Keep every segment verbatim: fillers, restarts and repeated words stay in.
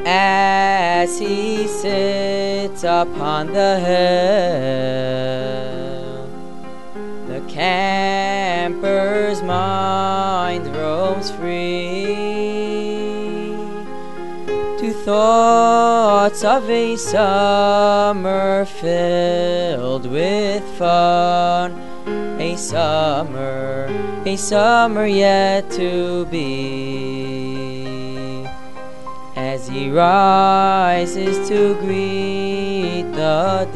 as he sits upon the hill. The camper's mind roams free to thoughts of a summer filled with fun, a summer, a summer yet to be. As he rises to greet the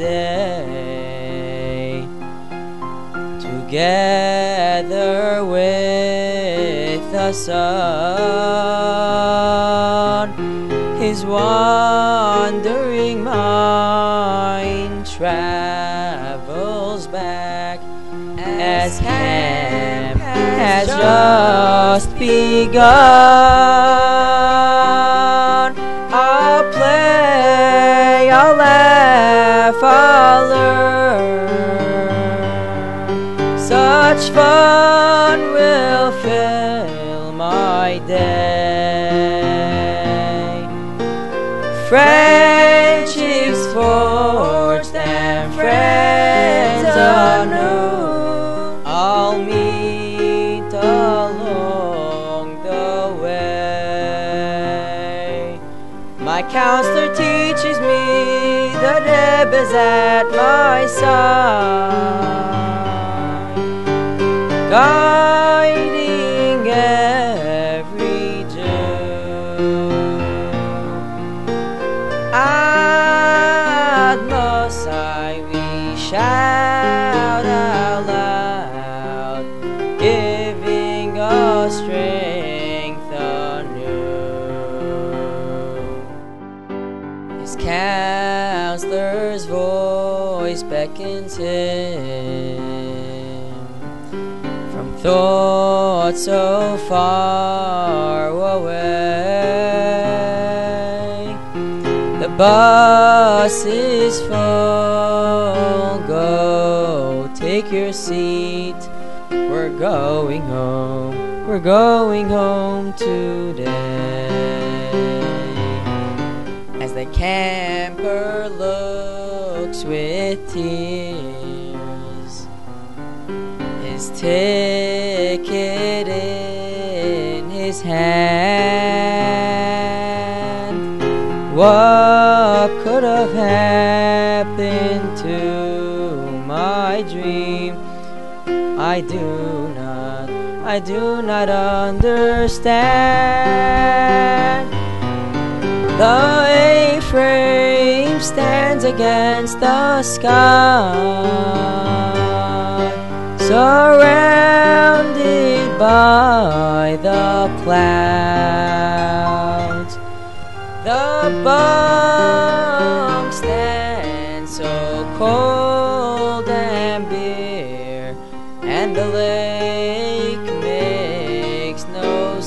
day, together with the sun, his wandering mind travels back as camp has just begun. I'll play, I'll laugh, I'll learn. Such fun will fill my day. Friendships forged and friends unknown, I'll meet along the way. My counselor teaches me, the Neb is at my side, guiding every Jew. At Mos Hai we shout out loud, giving us strength anew. His counselor's voice beckons him from thoughts so far away. The bus is full, go take your seat. We're going home, we're going home today. As the camper looks with tears, his ticket in his hand, what could have happened to my dream? I do not, I do not understand. The A-frame stands against the sky, surrounded by the clouds. The bunk stands so cold and bare, and the lake makes no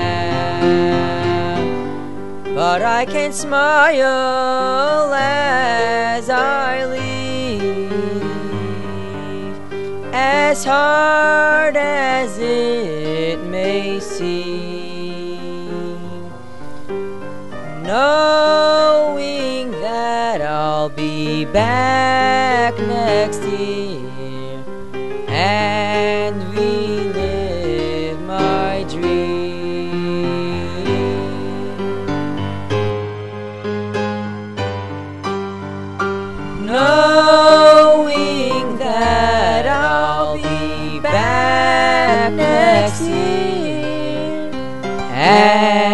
sound. But I can smile as I leave, as hard as it may seem, knowing that I'll be back next year and relive my dream. Knowing that I'll be back next year and